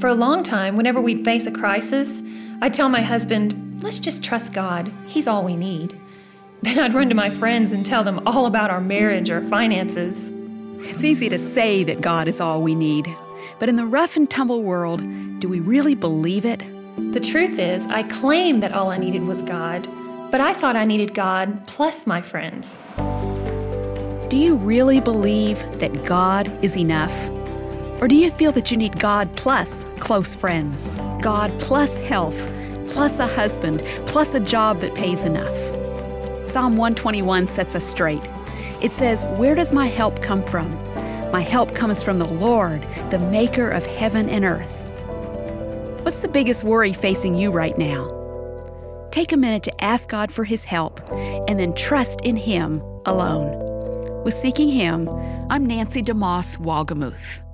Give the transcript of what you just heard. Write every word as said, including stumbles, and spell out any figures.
For a long time, whenever we'd face a crisis, I'd tell my husband, let's just trust God. He's all we need. Then I'd run to my friends and tell them all about our marriage or finances. It's easy to say that God is all we need, but in the rough and tumble world, do we really believe it? The truth is, I claimed that all I needed was God, but I thought I needed God plus my friends. Do you really believe that God is enough? Or do you feel that you need God plus close friends, God plus health, plus a husband, plus a job that pays enough? Psalm one twenty-one sets us straight. It says, "Where does my help come from? My help comes from the Lord, the maker of heaven and earth." What's the biggest worry facing you right now? Take a minute to ask God for His help and then trust in Him alone. With Seeking Him, I'm Nancy DeMoss Walgemuth.